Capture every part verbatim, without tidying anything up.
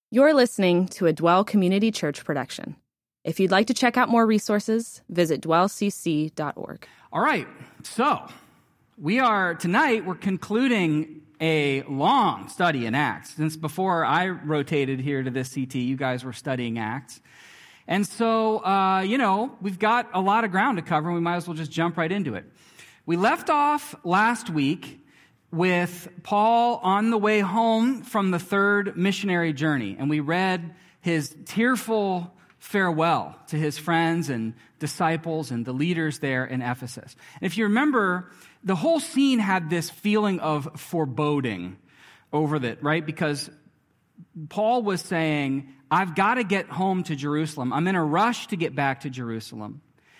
You're listening to a Dwell Community Church production. If you'd like to check out more resources, visit dwell c c dot org. All right, so we are, tonight, we're concluding a long study in Acts. Since before I rotated here to this C T, you guys were studying Acts. And so, uh, you know, we've got a lot of ground to cover, and we might as well just jump right into it. We left off last week with Paul on the way home from the third missionary journey, and we read his tearful farewell to his friends and disciples and the leaders there in Ephesus. And if you remember, the whole scene had this feeling of foreboding over it, right? Because Paul was saying, I've got to get home to Jerusalem. I'm in a rush to get back to Jerusalem.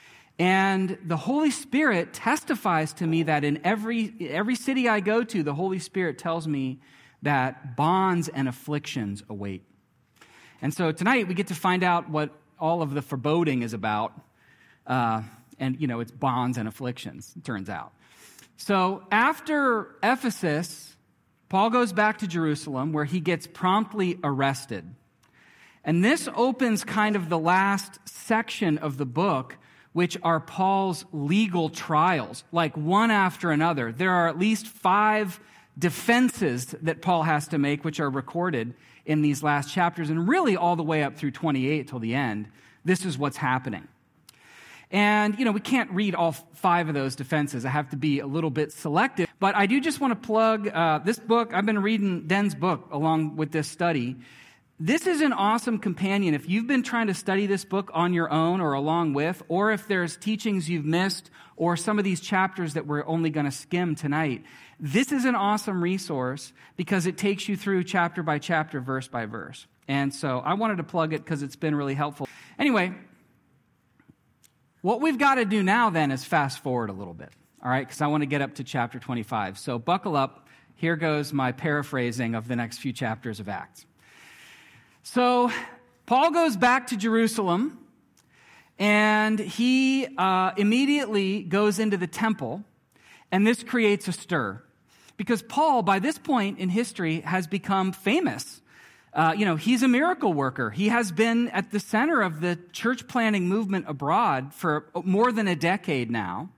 And the Holy Spirit testifies to me that in every every city I go to, the Holy Spirit tells me that bonds and afflictions await. And so tonight we get to find out what all of the foreboding is about. Uh, and, you know, it's bonds and afflictions, it turns out. So after Ephesus, Paul goes back to Jerusalem, where he gets promptly arrested. And this opens kind of the last section of the book, which are Paul's legal trials, like one after another. There are at least five defenses that Paul has to make, which are recorded in these last chapters, and really all the way up through twenty-eight till the end. This is what's happening. And, you know, we can't read all five of those defenses. I have to be a little bit selective. But I do just want to plug uh, this book. I've been reading Den's book along with this study. This is an awesome companion. If you've been trying to study this book on your own or along with, or if there's teachings you've missed, or some of these chapters that we're only going to skim tonight, this is an awesome resource because it takes you through chapter by chapter, verse by verse. And so I wanted to plug it because it's been really helpful. Anyway, what we've got to do now then is fast forward a little bit, all right, because I want to get up to chapter twenty-five. So buckle up. Here goes my paraphrasing of the next few chapters of Acts. So Paul goes back to Jerusalem, and he uh, immediately goes into the temple, and this creates a stir. Because Paul, by this point in history, has become famous. Uh, you know, he's a miracle worker. He has been at the center of the church planting movement abroad for more than a decade now.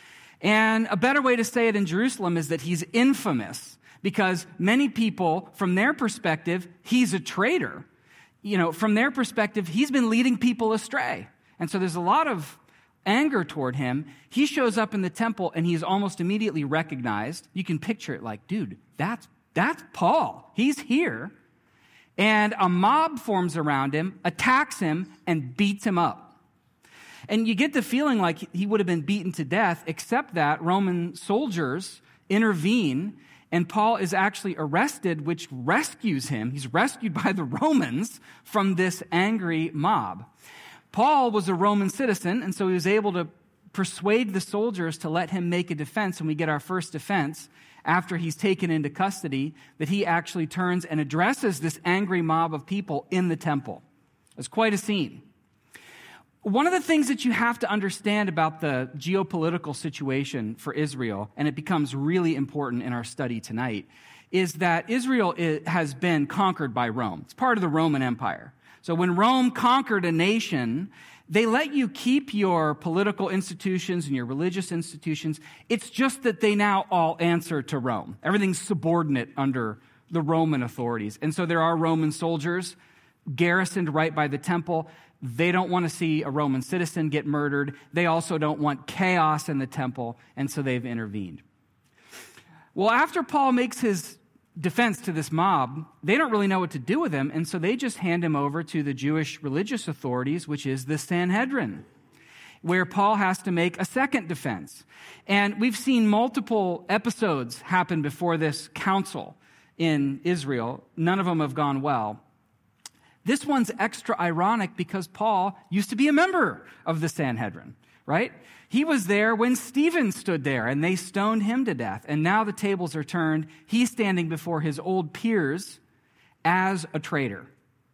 And a better way to say it in Jerusalem is that he's infamous, because many people, from their perspective, he's a traitor. You know, from their perspective, he's been leading people astray. And so there's a lot of anger toward him. He shows up in the temple, and he's almost immediately recognized. You can picture it like, dude, that's that's Paul. He's here. And a mob forms around him, attacks him, and beats him up. And you get the feeling like he would have been beaten to death, except that Roman soldiers intervene, and Paul is actually arrested, which rescues him. He's rescued by the Romans from this angry mob. Paul was a Roman citizen, and so he was able to persuade the soldiers to let him make a defense, and we get our first defense after he's taken into custody, that he actually turns and addresses this angry mob of people in the temple. It's quite a scene. One of the things that you have to understand about the geopolitical situation for Israel, and it becomes really important in our study tonight, is that Israel has been conquered by Rome. It's part of the Roman Empire. So when Rome conquered a nation, they let you keep your political institutions and your religious institutions. It's just that they now all answer to Rome. Everything's subordinate under the Roman authorities. And so there are Roman soldiers garrisoned right by the temple. They don't want to see a Roman citizen get murdered. They also don't want chaos in the temple, and so they've intervened. Well, after Paul makes his defense to this mob, they don't really know what to do with him, and so they just hand him over to the Jewish religious authorities, which is the Sanhedrin, where Paul has to make a second defense. And we've seen multiple episodes happen before this council in Israel. None of them have gone well. This one's extra ironic because Paul used to be a member of the Sanhedrin, right? He was there when Stephen stood there and they stoned him to death. And now the tables are turned. He's standing before his old peers as a traitor.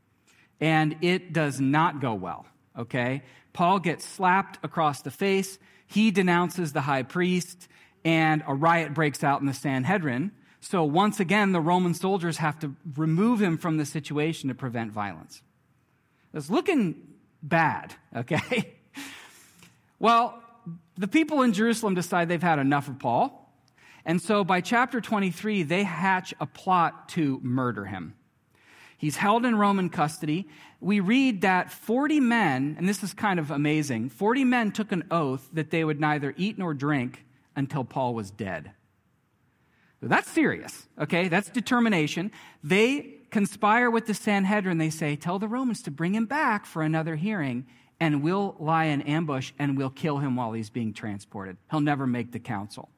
And it does not go well, okay? Paul gets slapped across the face. He denounces the high priest, and a riot breaks out in the Sanhedrin. So once again, the Roman soldiers have to remove him from the situation to prevent violence. It's looking bad, okay? Well, the people in Jerusalem decide they've had enough of Paul. And so by chapter twenty-three, they hatch a plot to murder him. He's held in Roman custody. We read that forty men, and this is kind of amazing, forty men took an oath that they would neither eat nor drink until Paul was dead. So that's serious, okay? That's determination. They conspire with the Sanhedrin. They say, tell the Romans to bring him back for another hearing, and we'll lie in ambush and we'll kill him while he's being transported. He'll never make the council.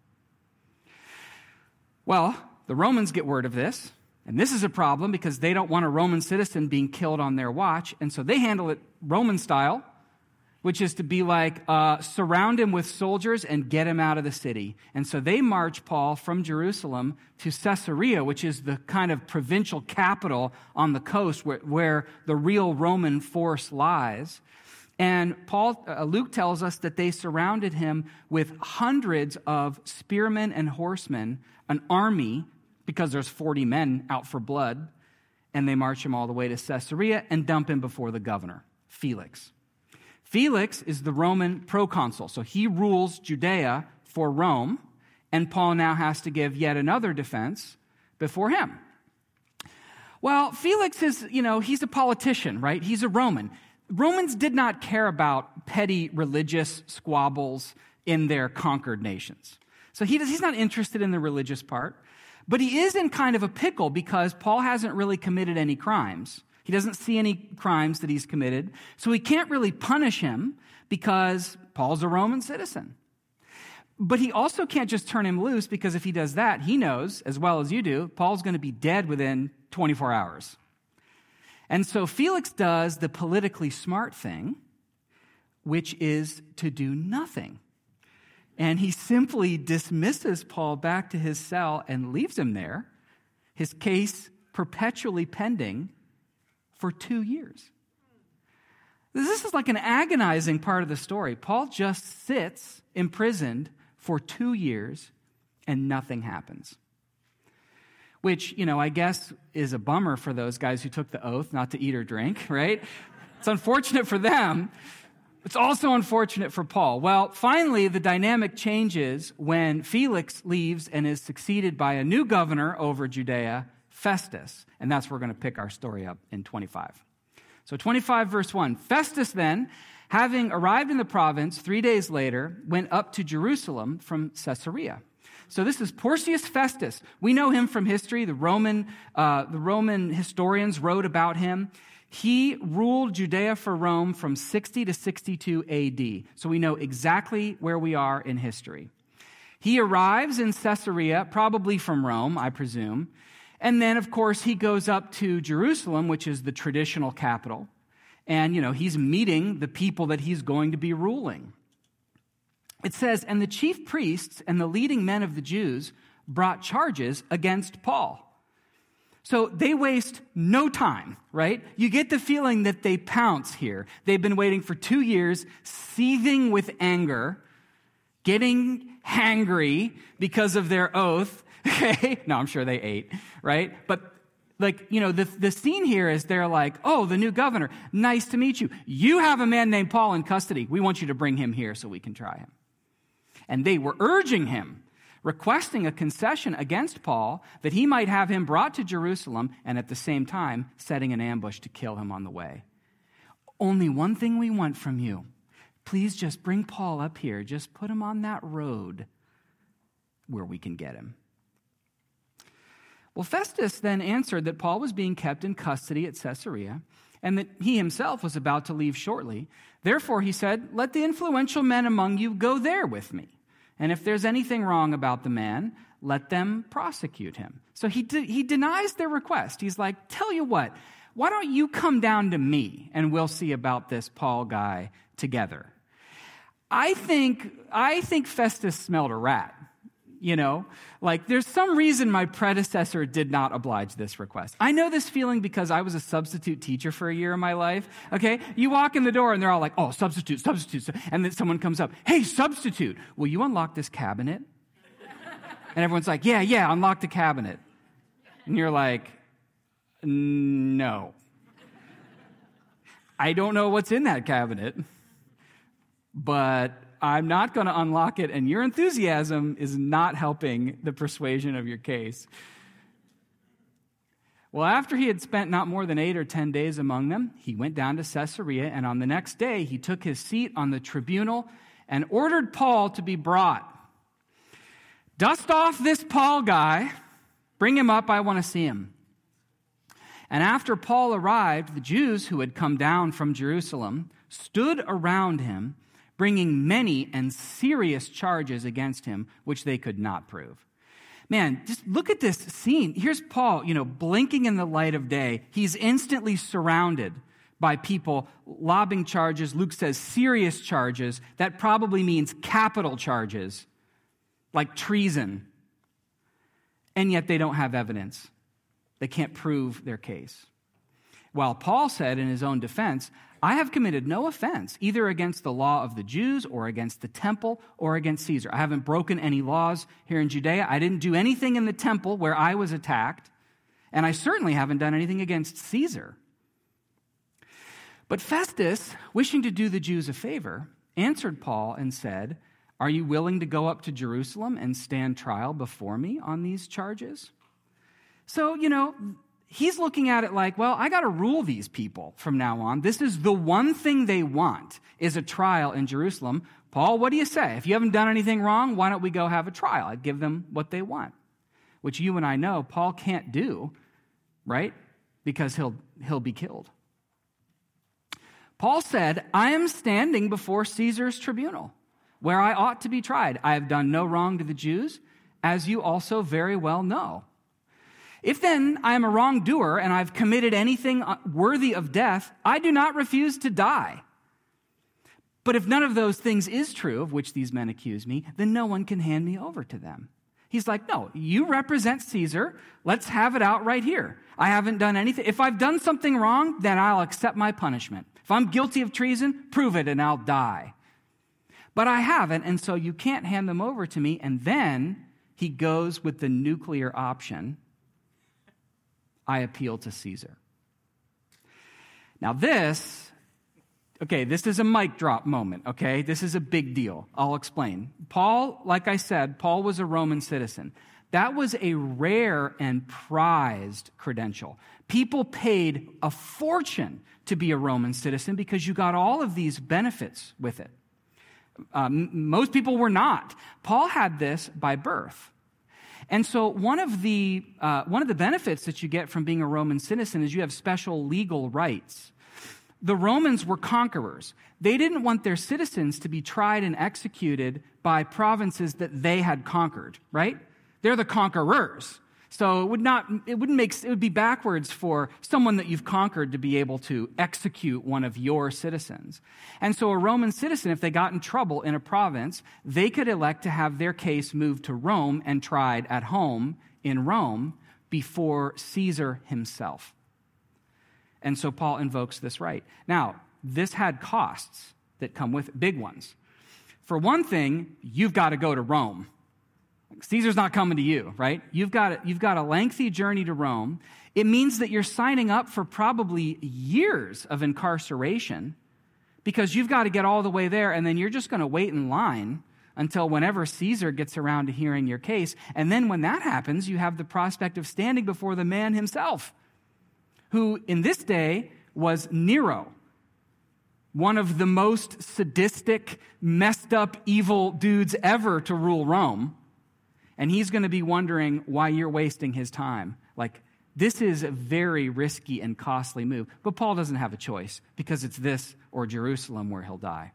Well, the Romans get word of this, and this is a problem because they don't want a Roman citizen being killed on their watch, and so they handle it Roman style, which is to be like, uh, surround him with soldiers and get him out of the city. And so they march Paul from Jerusalem to Caesarea, which is the kind of provincial capital on the coast where, where the real Roman force lies. And Paul, uh, Luke tells us that they surrounded him with hundreds of spearmen and horsemen, an army, because there's forty men out for blood, and they march him all the way to Caesarea and dump him before the governor, Felix. Felix is the Roman proconsul, so he rules Judea for Rome, and Paul now has to give yet another defense before him. Well, Felix is, you know, he's a politician, right? He's a Roman. Romans did not care about petty religious squabbles in their conquered nations. So he does, he's not interested in the religious part, but he is in kind of a pickle because Paul hasn't really committed any crimes. He doesn't see any crimes that he's committed, so he can't really punish him because Paul's a Roman citizen. But he also can't just turn him loose because if he does that, he knows, as well as you do, Paul's going to be dead within twenty-four hours. And so Felix does the politically smart thing, which is to do nothing. And he simply dismisses Paul back to his cell and leaves him there, his case perpetually pending, for two years. This is like an agonizing part of the story. Paul just sits imprisoned for two years and nothing happens. Which, you know, I guess is a bummer for those guys who took the oath not to eat or drink, right? It's unfortunate for them. It's also unfortunate for Paul. Well, finally, the dynamic changes when Felix leaves and is succeeded by a new governor over Judea, Festus. And that's where we're going to pick our story up in twenty-five. So twenty-five, verse one. Festus then, having arrived in the province three days later, went up to Jerusalem from Caesarea. So this is Porcius Festus. We know him from history. The Roman, uh, the Roman historians wrote about him. He ruled Judea for Rome from sixty to sixty-two A D. So we know exactly where we are in history. He arrives in Caesarea, probably from Rome, I presume. And then, of course, he goes up to Jerusalem, which is the traditional capital. And, you know, he's meeting the people that he's going to be ruling. It says, and the chief priests and the leading men of the Jews brought charges against Paul. So they waste no time, right? You get the feeling that they pounce here. They've been waiting for two years, seething with anger, getting hangry because of their oath. Okay? No, I'm sure they ate, right? But like, you know, the, the scene here is they're like, oh, the new governor, nice to meet you. You have a man named Paul in custody. We want you to bring him here so we can try him. And they were urging him, requesting a concession against Paul that he might have him brought to Jerusalem and at the same time setting an ambush to kill him on the way. Only one thing we want from you. Please just bring Paul up here. Just put him on that road where we can get him. Well, Festus then answered that Paul was being kept in custody at Caesarea and that he himself was about to leave shortly. Therefore, he said, let the influential men among you go there with me. And if there's anything wrong about the man, let them prosecute him. So he de- he denies their request. He's like, tell you what, why don't you come down to me and we'll see about this Paul guy together. I think I think Festus smelled a rat. You know, like there's some reason my predecessor did not oblige this request. I know this feeling because I was a substitute teacher for a year of my life. Okay. You walk in the door and they're all like, oh, substitute, substitute. And then someone comes up. Hey, substitute, will you unlock this cabinet? And everyone's like, yeah, yeah, unlock the cabinet. And you're like, no. I don't know what's in that cabinet, but I'm not going to unlock it, and your enthusiasm is not helping the persuasion of your case. Well, after he had spent not more than eight or ten days among them, he went down to Caesarea, and on the next day he took his seat on the tribunal and ordered Paul to be brought. Dust off this Paul guy. Bring him up. I want to see him. And after Paul arrived, the Jews who had come down from Jerusalem stood around him, bringing many and serious charges against him, which they could not prove. Man, just look at this scene. Here's Paul, you know, blinking in the light of day. He's instantly surrounded by people lobbing charges. Luke says serious charges. That probably means capital charges, like treason. And yet they don't have evidence. They can't prove their case. While Paul said in his own defense, I have committed no offense, either against the law of the Jews or against the temple or against Caesar. I haven't broken any laws here in Judea. I didn't do anything in the temple where I was attacked. And I certainly haven't done anything against Caesar. But Festus, wishing to do the Jews a favor, answered Paul and said, are you willing to go up to Jerusalem and stand trial before me on these charges? So, you know, he's looking at it like, well, I got to rule these people from now on. This is the one thing they want, is a trial in Jerusalem. Paul, what do you say? If you haven't done anything wrong, why don't we go have a trial? I'd give them what they want, which you and I know Paul can't do, right? Because he'll he'll be killed. Paul said, I am standing before Caesar's tribunal, where I ought to be tried. I have done no wrong to the Jews, as you also very well know. If then I am a wrongdoer and I've committed anything worthy of death, I do not refuse to die. But if none of those things is true, of which these men accuse me, then no one can hand me over to them. He's like, no, you represent Caesar. Let's have it out right here. I haven't done anything. If I've done something wrong, then I'll accept my punishment. If I'm guilty of treason, prove it and I'll die. But I haven't, and so you can't hand them over to me. And then he goes with the nuclear option. I appeal to Caesar. Now this, okay, this is a mic drop moment, okay? This is a big deal. I'll explain. Paul, like I said, Paul was a Roman citizen. That was a rare and prized credential. People paid a fortune to be a Roman citizen because you got all of these benefits with it. Um, most people were not. Paul had this by birth. And so one of the uh, one of the benefits that you get from being a Roman citizen is you have special legal rights. The Romans were conquerors. They didn't want their citizens to be tried and executed by provinces that they had conquered, right? They're the conquerors. So it would not it wouldn't make it would be backwards for someone that you've conquered to be able to execute one of your citizens. And so a Roman citizen, if they got in trouble in a province, they could elect to have their case moved to Rome and tried at home in Rome before Caesar himself. And so Paul invokes this right. Now, this had costs that come with it, big ones. For one thing, you've got to go to Rome. Caesar's not coming to you, right? You've got, you've got a lengthy journey to Rome. It means that you're signing up for probably years of incarceration because you've got to get all the way there, and then you're just going to wait in line until whenever Caesar gets around to hearing your case. And then when that happens, you have the prospect of standing before the man himself, who in this day was Nero, one of the most sadistic, messed up, evil dudes ever to rule Rome. And he's going to be wondering why you're wasting his time. Like, this is a very risky and costly move. But Paul doesn't have a choice because it's this or Jerusalem where he'll die.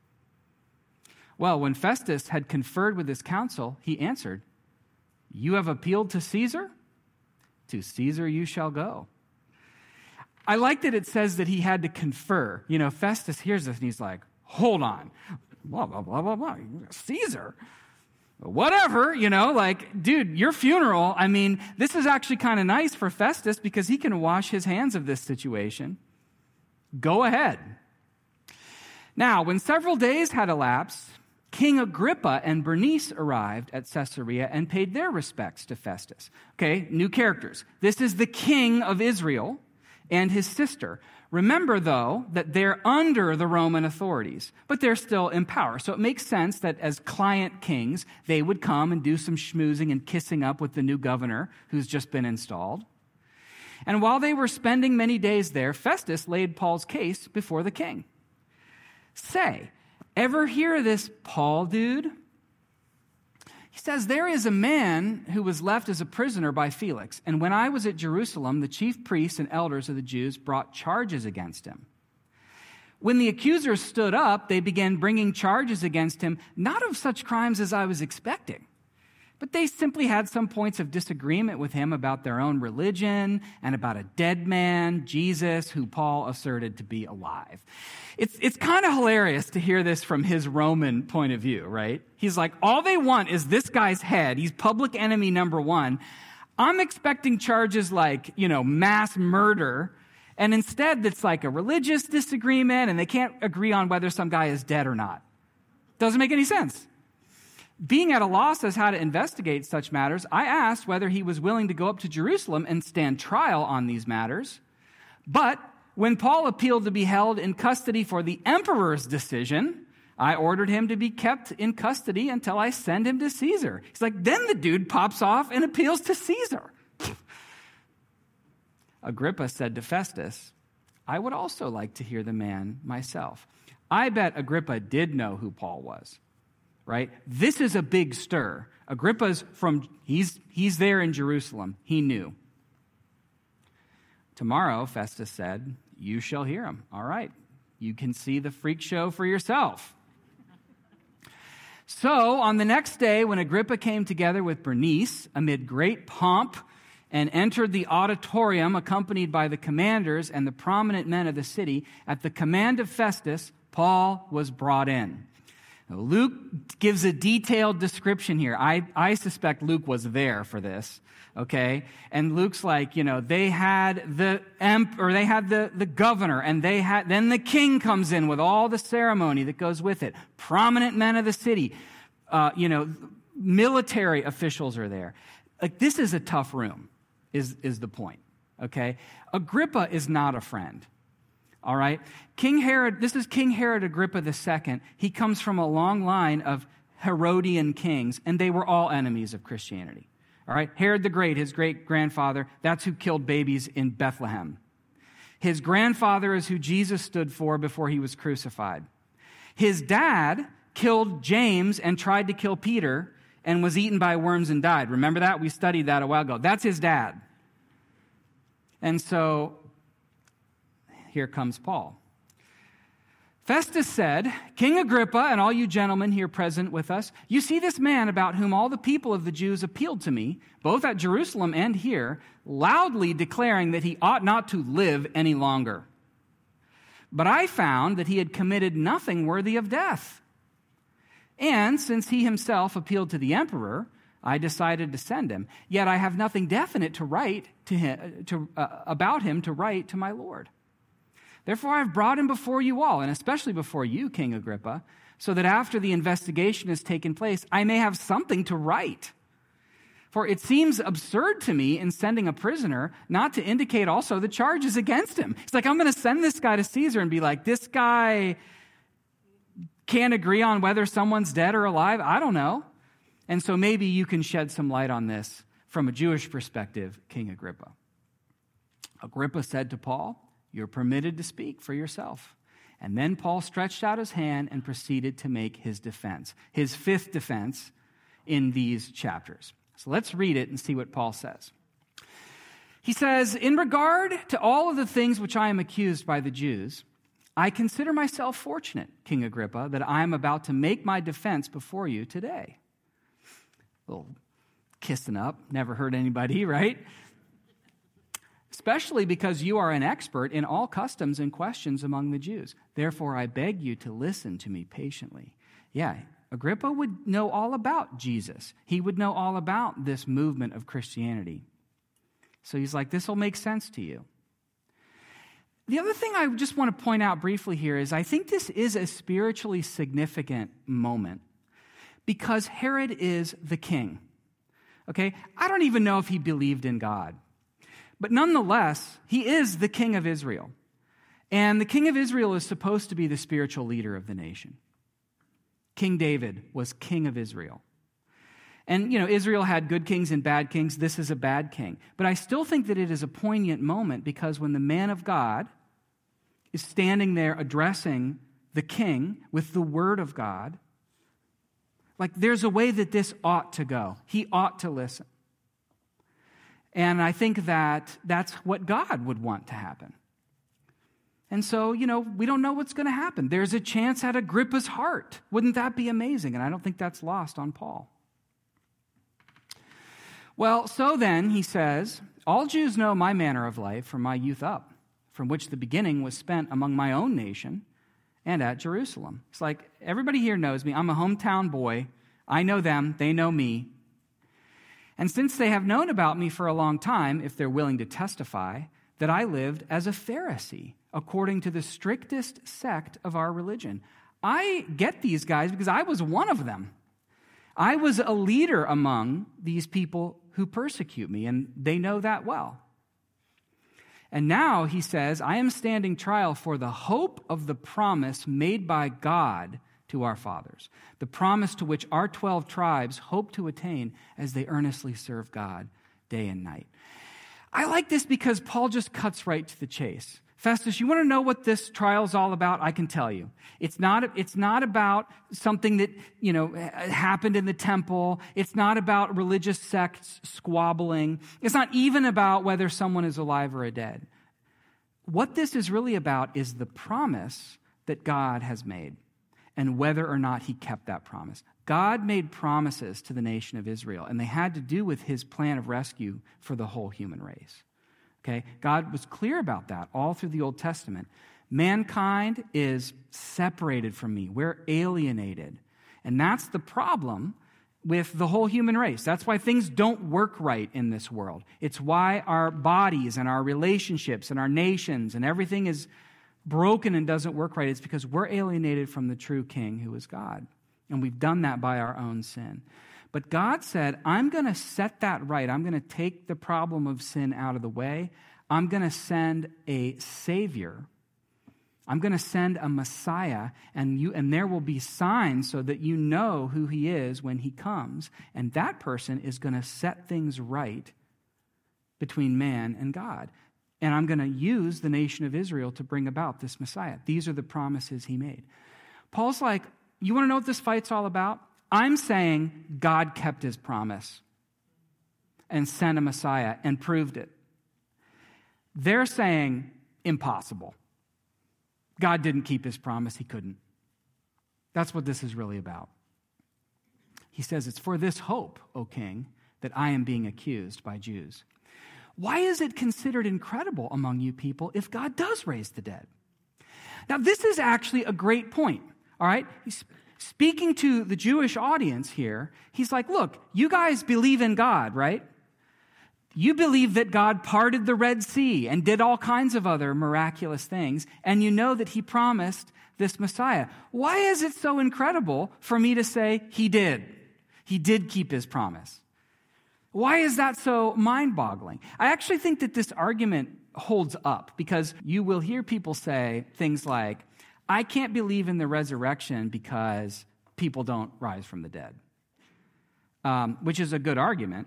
Well, when Festus had conferred with his council, he answered, you have appealed to Caesar? To Caesar you shall go. I like that it says that he had to confer. You know, Festus hears this and he's like, hold on. Blah, blah, blah, blah, blah. Caesar? Whatever, you know, like, dude, your funeral, I mean, this is actually kind of nice for Festus because he can wash his hands of this situation. Go ahead. Now, when several days had elapsed, King Agrippa and Bernice arrived at Caesarea and paid their respects to Festus. Okay, new characters. This is the king of Israel and his sister. Remember, though, that they're under the Roman authorities, but they're still in power. So it makes sense that as client kings, they would come and do some schmoozing and kissing up with the new governor who's just been installed. And while they were spending many days there, Festus laid Paul's case before the king. Say, ever hear this Paul dude? He says, there is a man who was left as a prisoner by Felix, and when I was at Jerusalem, the chief priests and elders of the Jews brought charges against him. When the accusers stood up, they began bringing charges against him, not of such crimes as I was expecting, but they simply had some points of disagreement with him about their own religion and about a dead man, Jesus, who Paul asserted to be alive. It's, it's kind of hilarious to hear this from his Roman point of view, right? He's like, all they want is this guy's head. He's public enemy number one. I'm expecting charges like, you know, mass murder. And instead, it's like a religious disagreement, and they can't agree on whether some guy is dead or not. Doesn't make any sense. Being at a loss as how to investigate such matters, I asked whether he was willing to go up to Jerusalem and stand trial on these matters. But when Paul appealed to be held in custody for the emperor's decision, I ordered him to be kept in custody until I send him to Caesar. He's like, then the dude pops off and appeals to Caesar. Agrippa said to Festus, I would also like to hear the man myself. I bet Agrippa did know who Paul was. Right? This is a big stir. Agrippa's from, he's, he's there in Jerusalem. He knew. Tomorrow, Festus said, you shall hear him. All right. You can see the freak show for yourself. So, on the next day, when Agrippa came together with Bernice amid great pomp and entered the auditorium accompanied by the commanders and the prominent men of the city, at the command of Festus, Paul was brought in. Luke gives a detailed description here. I, I suspect Luke was there for this, okay? And Luke's like, you know, they had the emp, or they had the, the governor, and they had, then the king comes in with all the ceremony that goes with it. Prominent men of the city, uh, you know, military officials are there. Like, this is a tough room, is, is the point, okay? Agrippa is not a friend. All right? King Herod, this is King Herod Agrippa the Second. He comes from a long line of Herodian kings, and they were all enemies of Christianity. All right? Herod the Great, his great-grandfather, that's who killed babies in Bethlehem. His grandfather is who Jesus stood for before he was crucified. His dad killed James and tried to kill Peter and was eaten by worms and died. Remember that? We studied that a while ago. That's his dad. And so here comes Paul. Festus said, King Agrippa and all you gentlemen here present with us, you see this man about whom all the people of the Jews appealed to me, both at Jerusalem and here, loudly declaring that he ought not to live any longer. But I found that he had committed nothing worthy of death. And since he himself appealed to the emperor, I decided to send him. Yet I have nothing definite to write to him, to, uh, about him to write to my Lord. Therefore, I've brought him before you all, and especially before you, King Agrippa, so that after the investigation has taken place, I may have something to write. For it seems absurd to me in sending a prisoner not to indicate also the charges against him. It's like, I'm going to send this guy to Caesar and be like, this guy can't agree on whether someone's dead or alive. I don't know. And so maybe you can shed some light on this from a Jewish perspective, King Agrippa. Agrippa said to Paul, you're permitted to speak for yourself. And then Paul stretched out his hand and proceeded to make his defense, his fifth defense in these chapters. So let's read it and see what Paul says. He says, in regard to all of the things which I am accused by the Jews, I consider myself fortunate, King Agrippa, that I am about to make my defense before you today. A little kissing up, never hurt anybody, right? Especially because you are an expert in all customs and questions among the Jews. Therefore, I beg you to listen to me patiently. Yeah, Agrippa would know all about Jesus. He would know all about this movement of Christianity. So he's like, this will make sense to you. The other thing I just want to point out briefly here is I think this is a spiritually significant moment because Herod is the king. Okay? I don't even know if he believed in God. But nonetheless, he is the king of Israel. And the king of Israel is supposed to be the spiritual leader of the nation. King David was king of Israel. And, you know, Israel had good kings and bad kings. This is a bad king. But I still think that it is a poignant moment because when the man of God is standing there addressing the king with the word of God, like there's a way that this ought to go. He ought to listen. And I think that that's what God would want to happen. And so, you know, we don't know what's going to happen. There's a chance at Agrippa's heart. Wouldn't that be amazing? And I don't think that's lost on Paul. Well, so then, he says, all Jews know my manner of life from my youth up, from which the beginning was spent among my own nation and at Jerusalem. It's like, everybody here knows me. I'm a hometown boy. I know them. They know me. And since they have known about me for a long time, if they're willing to testify, that I lived as a Pharisee, according to the strictest sect of our religion. I get these guys because I was one of them. I was a leader among these people who persecute me, and they know that well. And now, he says, I am standing trial for the hope of the promise made by God to our fathers, the promise to which our twelve tribes hope to attain as they earnestly serve God day and night. I like this because Paul just cuts right to the chase. Festus, you want to know what this trial is all about? I can tell you. It's not, it's not about something that, you know, happened in the temple. It's not about religious sects squabbling. It's not even about whether someone is alive or dead. What this is really about is the promise that God has made and whether or not he kept that promise. God made promises to the nation of Israel, and they had to do with his plan of rescue for the whole human race. Okay? God was clear about that all through the Old Testament. Mankind is separated from me. We're alienated. And that's the problem with the whole human race. That's why things don't work right in this world. It's why our bodies and our relationships and our nations and everything is broken and doesn't work right. It's because we're alienated from the true King who is God. And we've done that by our own sin. But God said, I'm going to set that right. I'm going to take the problem of sin out of the way. I'm going to send a Savior. I'm going to send a Messiah, and you and there will be signs so that you know who he is when he comes. And that person is going to set things right between man and God. And I'm going to use the nation of Israel to bring about this Messiah. These are the promises he made. Paul's like, you want to know what this fight's all about? I'm saying God kept his promise and sent a Messiah and proved it. They're saying impossible. God didn't keep his promise. He couldn't. That's what this is really about. He says, it's for this hope, O king, that I am being accused by Jews. Why is it considered incredible among you people if God does raise the dead? Now, this is actually a great point, all right? He's speaking to the Jewish audience here. He's like, look, you guys believe in God, right? You believe that God parted the Red Sea and did all kinds of other miraculous things, and you know that he promised this Messiah. Why is it so incredible for me to say he did? He did keep his promise. Why is that so mind-boggling? I actually think that this argument holds up because you will hear people say things like, I can't believe in the resurrection because people don't rise from the dead, um, which is a good argument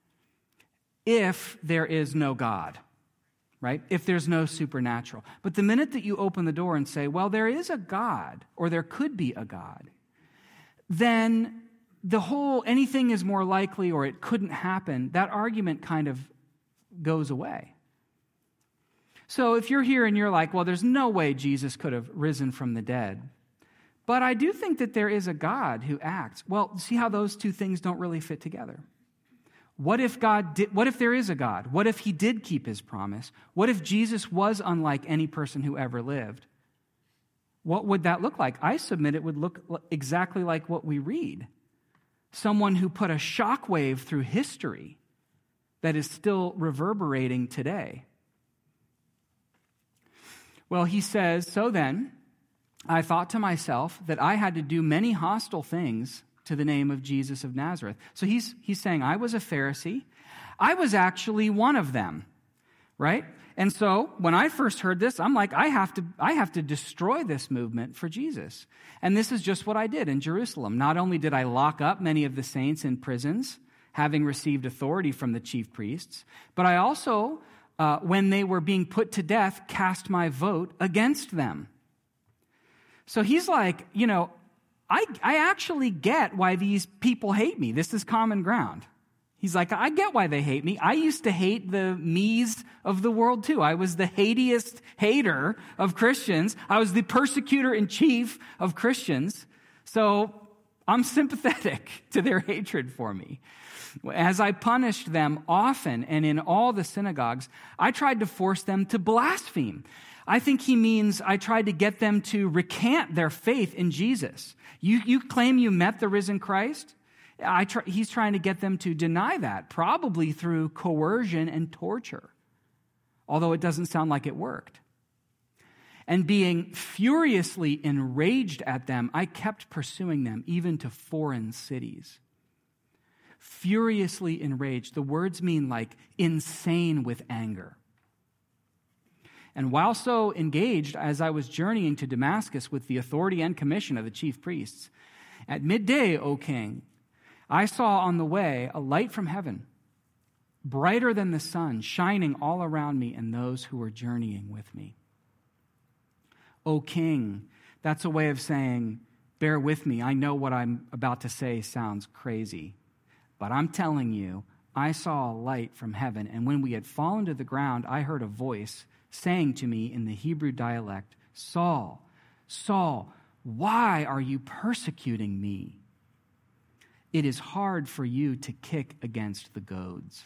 if there is no God, right? If there's no supernatural. But the minute that you open the door and say, well, there is a God, or there could be a God, then the whole anything is more likely or it couldn't happen, that argument kind of goes away. So if you're here and you're like, well, there's no way Jesus could have risen from the dead, but I do think that there is a God who acts. Well, see how those two things don't really fit together. What if God did, what if there is a God? What if he did keep his promise? What if Jesus was unlike any person who ever lived? What would that look like? I submit it would look exactly like what we read. Someone who put a shockwave through history that is still reverberating today. Well, he says, so then, I thought to myself that I had to do many hostile things to the name of Jesus of Nazareth. So he's, he's saying, I was a Pharisee. I was actually one of them, right? And so when I first heard this, I'm like, I have to, I have to destroy this movement for Jesus. And this is just what I did in Jerusalem. Not only did I lock up many of the saints in prisons, having received authority from the chief priests, but I also, uh, when they were being put to death, cast my vote against them. So he's like, you know, I, I actually get why these people hate me. This is common ground. He's like, I get why they hate me. I used to hate the me's of the world too. I was the hatiest hater of Christians. I was the persecutor in chief of Christians. So I'm sympathetic to their hatred for me. As I punished them often and in all the synagogues, I tried to force them to blaspheme. I think he means I tried to get them to recant their faith in Jesus. You, you claim you met the risen Christ? I try, he's trying to get them to deny that, probably through coercion and torture, although it doesn't sound like it worked. And being furiously enraged at them, I kept pursuing them, even to foreign cities. Furiously enraged. The words mean like insane with anger. And while so engaged, as I was journeying to Damascus with the authority and commission of the chief priests, at midday, O king, I saw on the way a light from heaven, brighter than the sun, shining all around me and those who were journeying with me. O king, that's a way of saying, bear with me. I know what I'm about to say sounds crazy, but I'm telling you, I saw a light from heaven, and when we had fallen to the ground, I heard a voice saying to me in the Hebrew dialect, Saul, Saul, why are you persecuting me? It is hard for you to kick against the goads.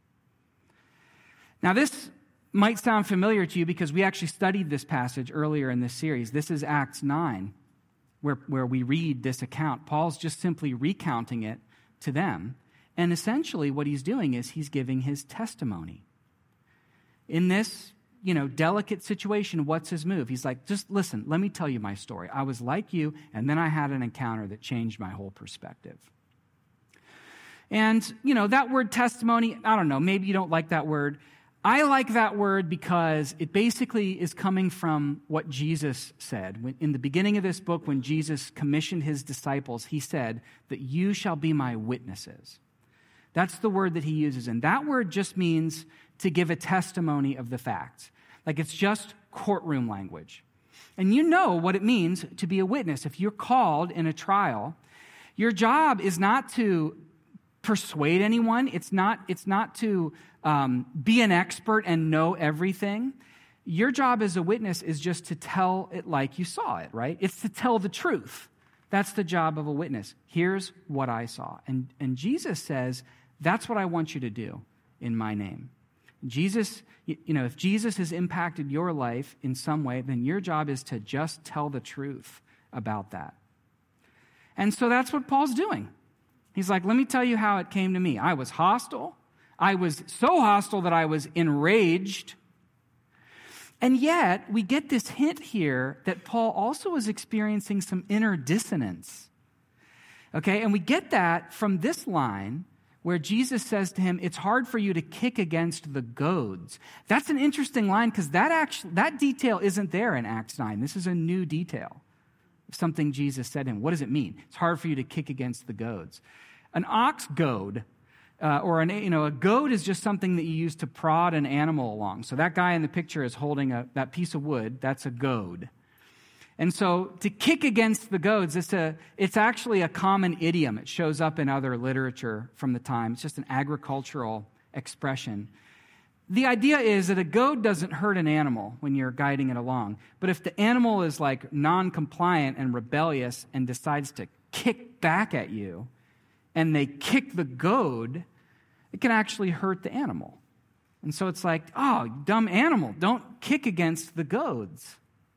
Now, this might sound familiar to you because we actually studied this passage earlier in this series. This is Acts nine, where, where we read this account. Paul's just simply recounting it to them. And essentially what he's doing is he's giving his testimony. In this, you know, delicate situation, what's his move? He's like, just listen, let me tell you my story. I was like you, and then I had an encounter that changed my whole perspective. And, you know, that word testimony, I don't know, maybe you don't like that word. I like that word because it basically is coming from what Jesus said. When, in the beginning of this book, when Jesus commissioned his disciples, he said that you shall be my witnesses. That's the word that he uses. And that word just means to give a testimony of the facts. Like it's just courtroom language. And you know what it means to be a witness. If you're called in a trial, your job is not to persuade anyone. It's not, it's not to um, be an expert and know everything. Your job as a witness is just to tell it like you saw it, right? It's to tell the truth. That's the job of a witness. Here's what I saw. And, and Jesus says, that's what I want you to do in my name. Jesus, you know, if Jesus has impacted your life in some way, then your job is to just tell the truth about that. And so that's what Paul's doing. He's like, let me tell you how it came to me. I was hostile. I was so hostile that I was enraged. And yet, we get this hint here that Paul also was experiencing some inner dissonance. Okay, and we get that from this line where Jesus says to him, it's hard for you to kick against the goads. That's an interesting line because that actually, that detail isn't there in Acts nine. This is a new detail. Something Jesus said to him. What does it mean? It's hard for you to kick against the goads. An ox goad, uh, or an, you know, a goad is just something that you use to prod an animal along. So that guy in the picture is holding a, that piece of wood. That's a goad. And so to kick against the goads, it's, a, it's actually a common idiom. It shows up in other literature from the time. It's just an agricultural expression. The idea is that a goad doesn't hurt an animal when you're guiding it along. But if the animal is like non-compliant and rebellious and decides to kick back at you, and they kick the goad, it can actually hurt the animal. And so it's like, oh, dumb animal, don't kick against the goads.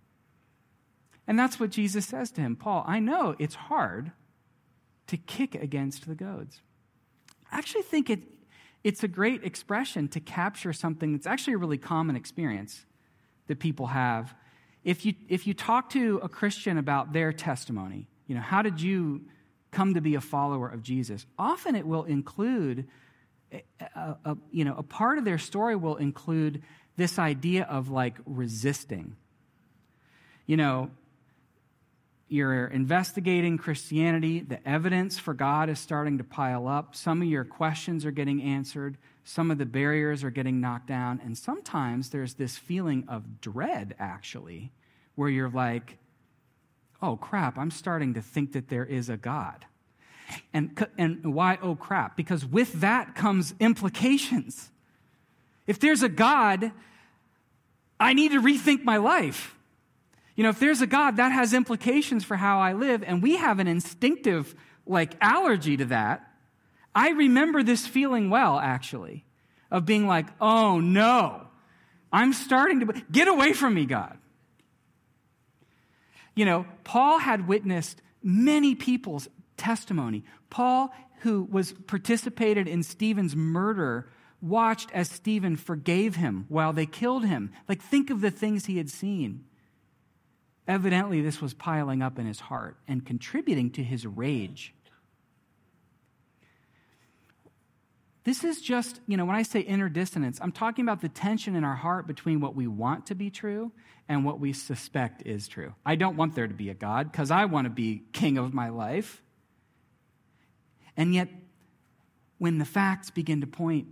And that's what Jesus says to him. Paul, I know it's hard to kick against the goads. I actually think it, it's a great expression to capture something that's actually a really common experience that people have. If you, if you talk to a Christian about their testimony, you know, how did you come to be a follower of Jesus, often it will include, a, a, a, you know, a part of their story will include this idea of like resisting. You know, you're investigating Christianity, the evidence for God is starting to pile up, some of your questions are getting answered, some of the barriers are getting knocked down, and sometimes there's this feeling of dread, actually, where you're like, oh crap, I'm starting to think that there is a God. And, and why, oh crap? Because with that comes implications. If there's a God, I need to rethink my life. You know, if there's a God, that has implications for how I live, and we have an instinctive, like, allergy to that. I remember this feeling well, actually, of being like, oh no, I'm starting to, get away from me, God. You know, Paul had witnessed many people's testimony. Paul, who was participated in Stephen's murder, watched as Stephen forgave him while they killed him. Like, think of the things he had seen. Evidently, this was piling up in his heart and contributing to his rage. This is just, you know, when I say inner dissonance, I'm talking about the tension in our heart between what we want to be true and what we suspect is true. I don't want there to be a God because I want to be king of my life. And yet, when the facts begin to point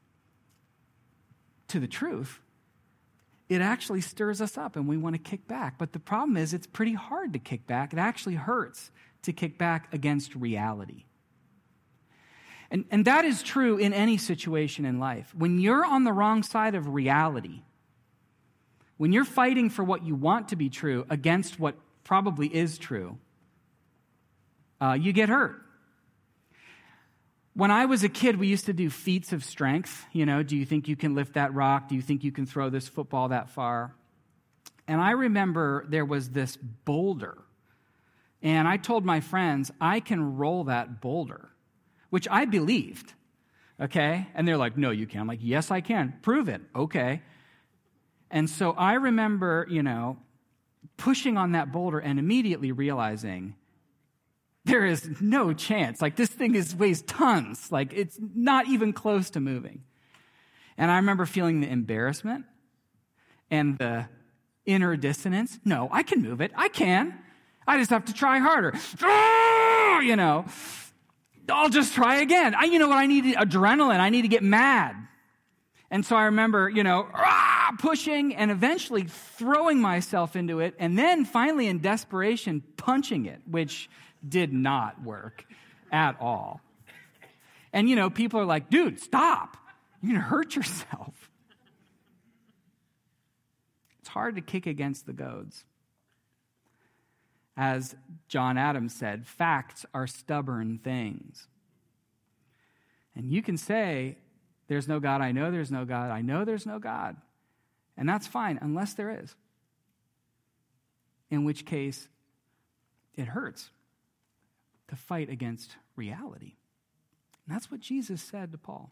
to the truth, it actually stirs us up and we want to kick back. But the problem is it's pretty hard to kick back. It actually hurts to kick back against reality. And, and that is true in any situation in life. When you're on the wrong side of reality, when you're fighting for what you want to be true against what probably is true, uh, you get hurt. When I was a kid, we used to do feats of strength. You know, do you think you can lift that rock? Do you think you can throw this football that far? And I remember there was this boulder. And I told my friends, I can roll that boulder, which I believed, okay? And they're like, no, you can't. I'm like, yes, I can. Prove it. Okay. And so I remember, you know, pushing on that boulder and immediately realizing there is no chance. Like, this thing is weighs tons. Like, it's not even close to moving. And I remember feeling the embarrassment and the inner dissonance. No, I can move it. I can. I just have to try harder. Oh, you know, I'll just try again. I, you know what? I need adrenaline. I need to get mad. And so I remember, you know, ah, pushing and eventually throwing myself into it. And then finally, in desperation, punching it, which did not work at all. And, you know, people are like, dude, stop. You're going to hurt yourself. It's hard to kick against the goads. As John Adams said, facts are stubborn things. And you can say, there's no God, I know there's no God, I know there's no God. And that's fine, unless there is. In which case, it hurts to fight against reality. And that's what Jesus said to Paul.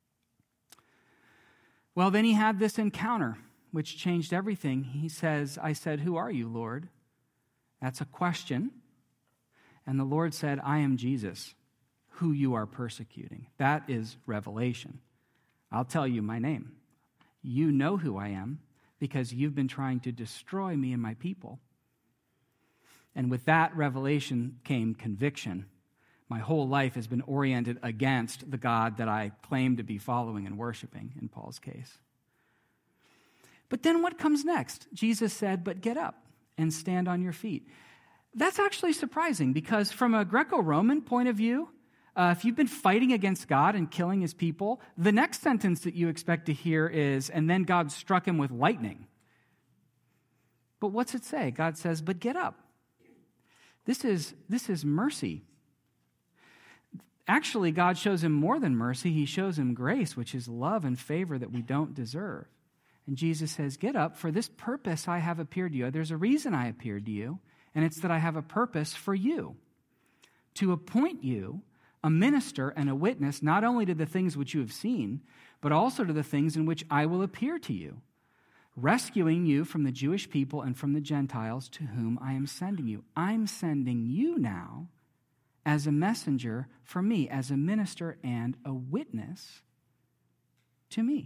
Well, then he had this encounter, which changed everything. He says, I said, who are you, Lord? That's a question. And the Lord said, I am Jesus, who you are persecuting. That is revelation. I'll tell you my name. You know who I am because you've been trying to destroy me and my people. And with that revelation came conviction. My whole life has been oriented against the God that I claim to be following and worshiping, in Paul's case. But then what comes next? Jesus said, but get up and stand on your feet. That's actually surprising because from a Greco-Roman point of view, uh, if you've been fighting against God and killing his people, the next sentence that you expect to hear is, and then God struck him with lightning. But what's it say? God says, but get up. This is, this is mercy. Actually, God shows him more than mercy. He shows him grace, which is love and favor that we don't deserve. And Jesus says, get up, for this purpose I have appeared to you. There's a reason I appeared to you, and it's that I have a purpose for you, to appoint you a minister and a witness, not only to the things which you have seen, but also to the things in which I will appear to you, rescuing you from the Jewish people and from the Gentiles to whom I am sending you. I'm sending you now as a messenger for me, as a minister and a witness to me.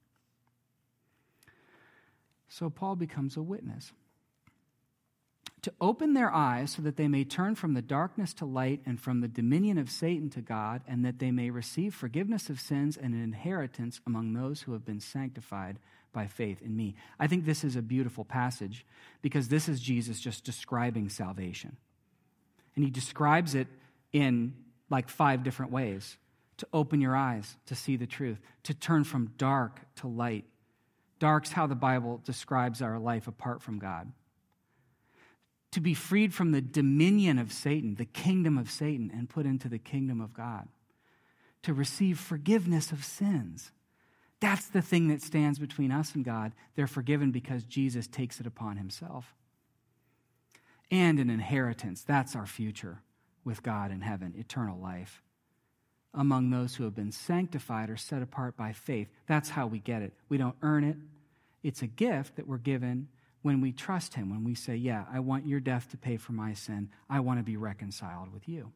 So Paul becomes a witness. To open their eyes so that they may turn from the darkness to light and from the dominion of Satan to God, and that they may receive forgiveness of sins and an inheritance among those who have been sanctified by faith in me. I think this is a beautiful passage because this is Jesus just describing salvation. And he describes it in like five different ways. To open your eyes to see the truth, to turn from dark to light. Dark's how the Bible describes our life apart from God. To be freed from the dominion of Satan, the kingdom of Satan, and put into the kingdom of God. To receive forgiveness of sins. That's the thing that stands between us and God. They're forgiven because Jesus takes it upon himself. And an inheritance. That's our future with God in heaven, eternal life. Among those who have been sanctified or set apart by faith. That's how we get it. We don't earn it. It's a gift that we're given when we trust him, when we say, yeah, I want your death to pay for my sin. I want to be reconciled with you.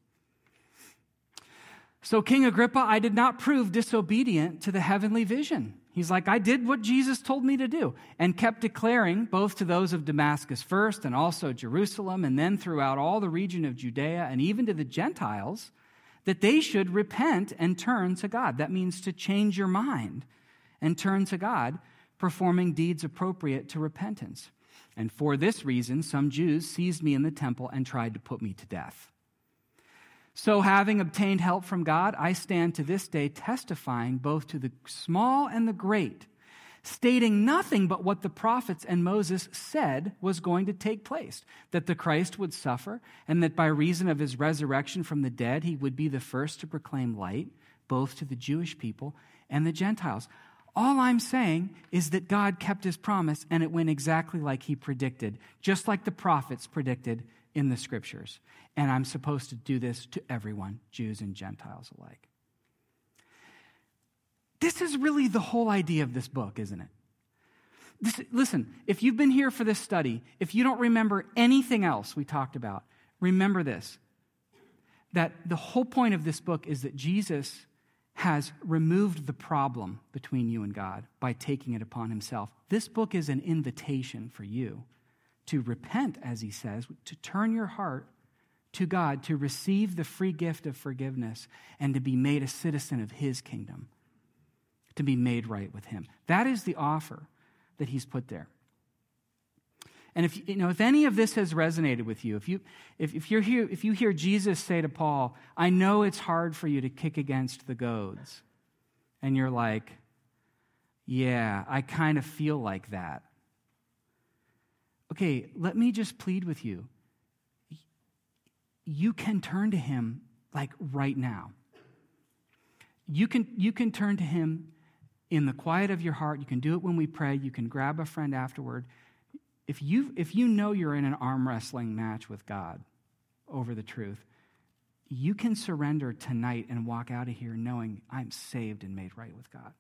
So King Agrippa, I did not prove disobedient to the heavenly vision. He's like, I did what Jesus told me to do, and kept declaring both to those of Damascus first and also Jerusalem, and then throughout all the region of Judea and even to the Gentiles, that they should repent and turn to God. That means to change your mind and turn to God, performing deeds appropriate to repentance. And for this reason, some Jews seized me in the temple and tried to put me to death. So having obtained help from God, I stand to this day testifying both to the small and the great, stating nothing but what the prophets and Moses said was going to take place, that the Christ would suffer, and that by reason of his resurrection from the dead, he would be the first to proclaim light, both to the Jewish people and the Gentiles. All I'm saying is that God kept his promise, and it went exactly like he predicted, just like the prophets predicted in the scriptures. And I'm supposed to do this to everyone, Jews and Gentiles alike. This is really the whole idea of this book, isn't it? This, listen, if you've been here for this study, if you don't remember anything else we talked about, remember this, that the whole point of this book is that Jesus has removed the problem between you and God by taking it upon himself. This book is an invitation for you to repent, as he says, to turn your heart to God, to receive the free gift of forgiveness, and to be made a citizen of his kingdom, to be made right with him. That is the offer that he's put there. And if you know, if any of this has resonated with you, if you if, if you're here, if you hear Jesus say to Paul, I know it's hard for you to kick against the goads, and you're like, yeah, I kind of feel like that. Okay, let me just plead with you. You can turn to him like right now. You can you can turn to him in the quiet of your heart. You can do it when we pray. You can grab a friend afterward. If you if you know you're in an arm wrestling match with God over the truth, you can surrender tonight and walk out of here knowing I'm saved and made right with God.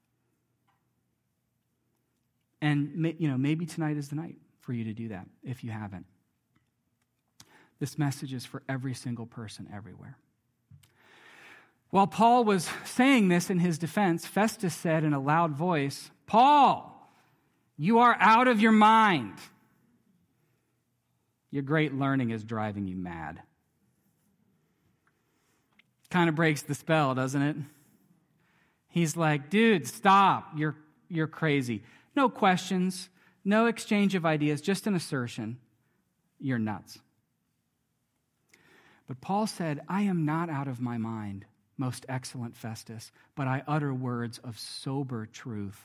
And you know, maybe tonight is the night for you to do that if you haven't. This message is for every single person everywhere. While Paul was saying this in his defense, Festus said in a loud voice, Paul, you are out of your mind. Your great learning is driving you mad. Kind of breaks the spell, doesn't it? He's like, dude, stop. You're, you're crazy. No questions, no exchange of ideas, just an assertion. You're nuts. But Paul said, I am not out of my mind, most excellent Festus, but I utter words of sober truth.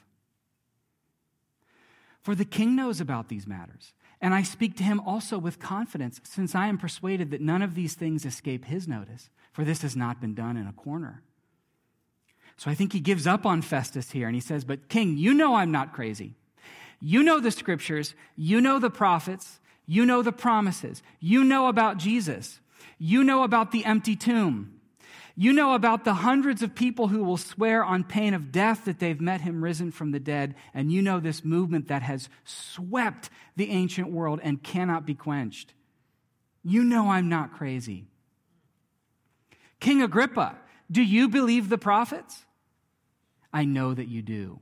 For the king knows about these matters, and I speak to him also with confidence, since I am persuaded that none of these things escape his notice, for this has not been done in a corner. So I think he gives up on Festus here, and he says, but king, you know I'm not crazy. You know the scriptures, you know the prophets, you know the promises, you know about Jesus. You know about the empty tomb. You know about the hundreds of people who will swear on pain of death that they've met him risen from the dead. And you know this movement that has swept the ancient world and cannot be quenched. You know I'm not crazy. King Agrippa, do you believe the prophets? I know that you do.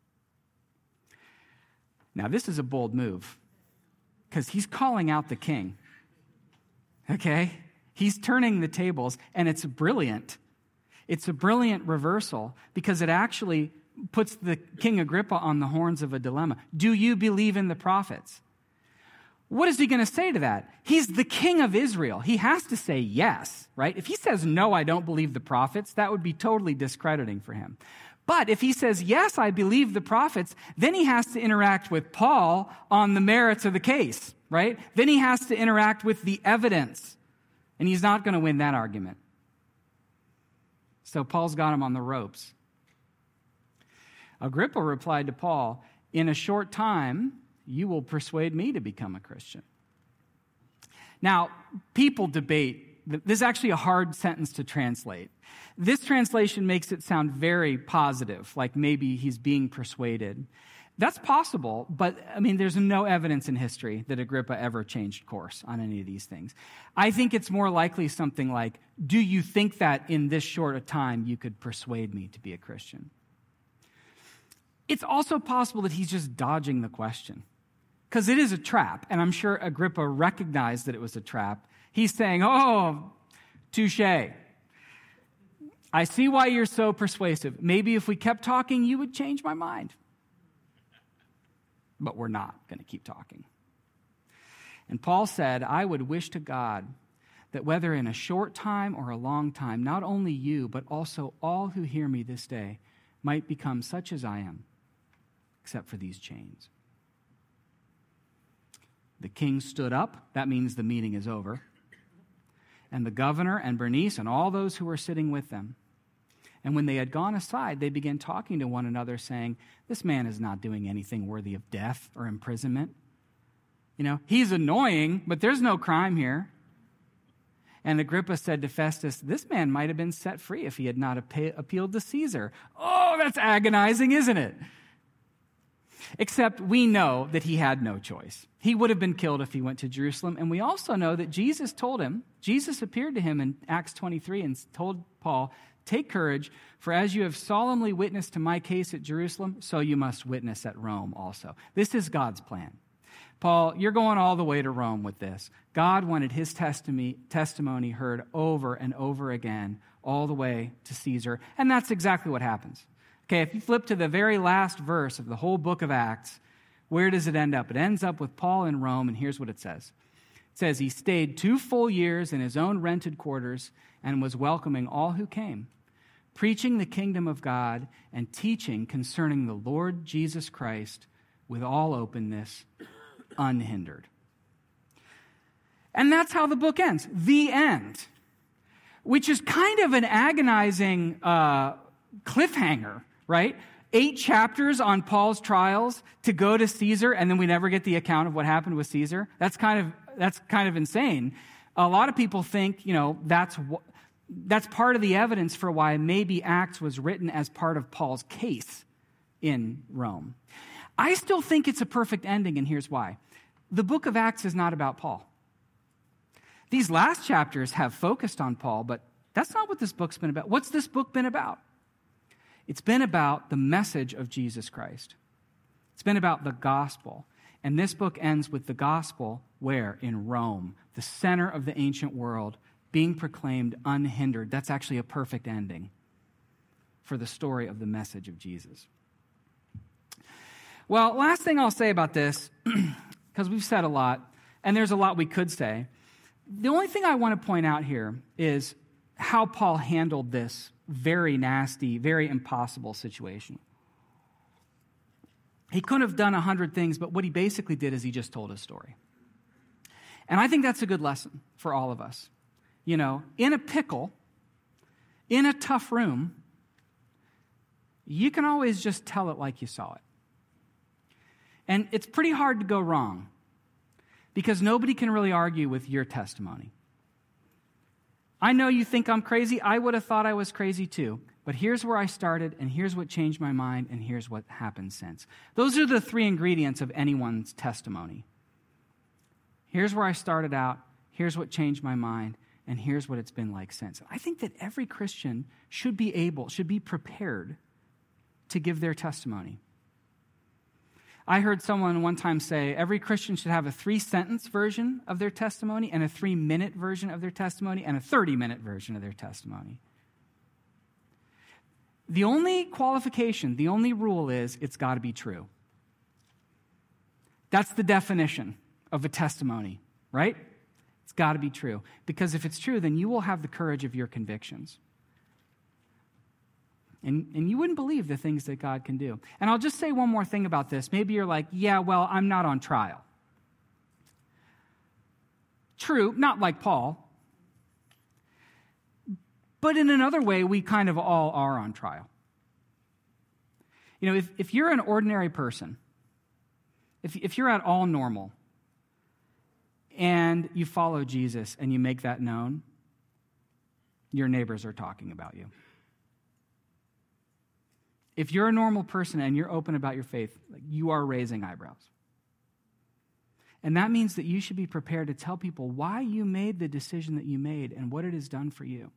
Now, this is a bold move because he's calling out the king. Okay? He's turning the tables, and it's brilliant. It's a brilliant reversal because it actually puts the King Agrippa on the horns of a dilemma. Do you believe in the prophets? What is he going to say to that? He's the king of Israel. He has to say yes, right? If he says, no, I don't believe the prophets, that would be totally discrediting for him. But if he says, yes, I believe the prophets, then he has to interact with Paul on the merits of the case, right? Then he has to interact with the evidence, and he's not going to win that argument. So Paul's got him on the ropes. Agrippa replied to Paul, in a short time, you will persuade me to become a Christian. Now, people debate. This is actually a hard sentence to translate. This translation makes it sound very positive, like maybe he's being persuaded. That's possible, but I mean, there's no evidence in history that Agrippa ever changed course on any of these things. I think it's more likely something like, do you think that in this short a time you could persuade me to be a Christian? It's also possible that he's just dodging the question, because it is a trap, and I'm sure Agrippa recognized that it was a trap. He's saying, oh, touche. I see why you're so persuasive. Maybe if we kept talking, you would change my mind. But we're not going to keep talking. And Paul said, I would wish to God that whether in a short time or a long time, not only you, but also all who hear me this day might become such as I am, except for these chains. The king stood up. That means the meeting is over. And the governor and Bernice and all those who were sitting with them. And when they had gone aside, they began talking to one another, saying, this man is not doing anything worthy of death or imprisonment. You know, he's annoying, but there's no crime here. And Agrippa said to Festus, this man might have been set free if he had not appealed to Caesar. Oh, that's agonizing, isn't it? Except we know that he had no choice. He would have been killed if he went to Jerusalem. And we also know that Jesus told him, Jesus appeared to him in Acts twenty-three and told Paul, take courage, for as you have solemnly witnessed to my case at Jerusalem, so you must witness at Rome also. This is God's plan. Paul, you're going all the way to Rome with this. God wanted his testimony, testimony heard over and over again, all the way to Caesar. And that's exactly what happens. Okay, if you flip to the very last verse of the whole book of Acts, where does it end up? It ends up with Paul in Rome, and here's what it says. It says, he stayed two full years in his own rented quarters and was welcoming all who came, preaching the kingdom of God and teaching concerning the Lord Jesus Christ with all openness, unhindered. And that's how the book ends, the end, which is kind of an agonizing uh, cliffhanger, right? Eight chapters on Paul's trials to go to Caesar, and then we never get the account of what happened with Caesar. That's kind of that's kind of insane. A lot of people think, you know, that's that's part of the evidence for why maybe Acts was written as part of Paul's case in Rome. I still think it's a perfect ending, and here's why. The book of Acts is not about Paul. These last chapters have focused on Paul, but that's not what this book's been about. What's this book been about? It's been about the message of Jesus Christ. It's been about the gospel. And this book ends with the gospel where? In Rome, the center of the ancient world, being proclaimed unhindered. That's actually a perfect ending for the story of the message of Jesus. Well, last thing I'll say about this, because we've said a lot, and there's a lot we could say. The only thing I want to point out here is how Paul handled this very nasty, very impossible situation. He couldn't have done a hundred things, but what he basically did is he just told his story. And I think that's a good lesson for all of us. You know, in a pickle, in a tough room, you can always just tell it like you saw it. And it's pretty hard to go wrong because nobody can really argue with your testimony. I know you think I'm crazy. I would have thought I was crazy too. But here's where I started, and here's what changed my mind, and here's what happened since. Those are the three ingredients of anyone's testimony. Here's where I started out. Here's what changed my mind. and here's what it's been like since. I think that every Christian should be able, should be prepared to give their testimony. I heard someone one time say every Christian should have a three-sentence version of their testimony and a three-minute version of their testimony and a thirty-minute version of their testimony. The only qualification, the only rule is it's got to be true. That's the definition of a testimony, right? It's got to be true. Because if it's true, then you will have the courage of your convictions. And, and you wouldn't believe the things that God can do. And I'll just say one more thing about this. Maybe you're like, yeah, well, I'm not on trial. True, not like Paul. But in another way, we kind of all are on trial. You know, if, if you're an ordinary person, if, if you're at all normal, and you follow Jesus and you make that known, your neighbors are talking about you. If you're a normal person and you're open about your faith, like, you are raising eyebrows. And that means that you should be prepared to tell people why you made the decision that you made and what it has done for you.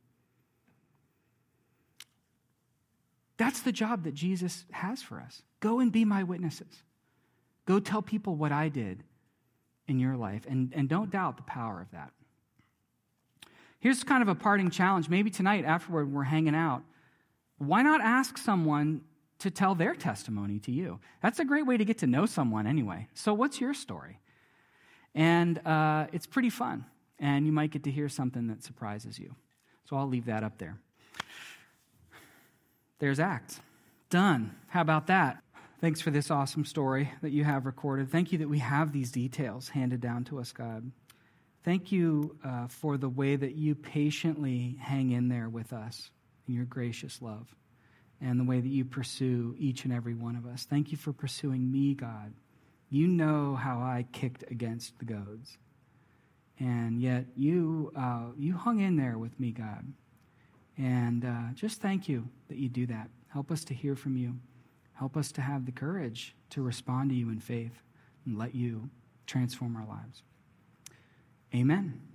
That's the job that Jesus has for us. Go and be my witnesses. Go tell people what I did in your life, and, and don't doubt the power of that. Here's kind of a parting challenge. Maybe tonight, afterward, we're hanging out. Why not ask someone to tell their testimony to you? That's a great way to get to know someone anyway. So what's your story? And uh, it's pretty fun, and you might get to hear something that surprises you. So I'll leave that up there. There's Acts. Done. How about that? Thanks for this awesome story that you have recorded. Thank you that we have these details handed down to us, God. Thank you uh, for the way that you patiently hang in there with us in your gracious love, and the way that you pursue each and every one of us. Thank you for pursuing me, God. You know how I kicked against the goads, and yet you uh, you hung in there with me, God. And uh, just thank you that you do that. Help us to hear from you. Help us to have the courage to respond to you in faith and let you transform our lives. Amen.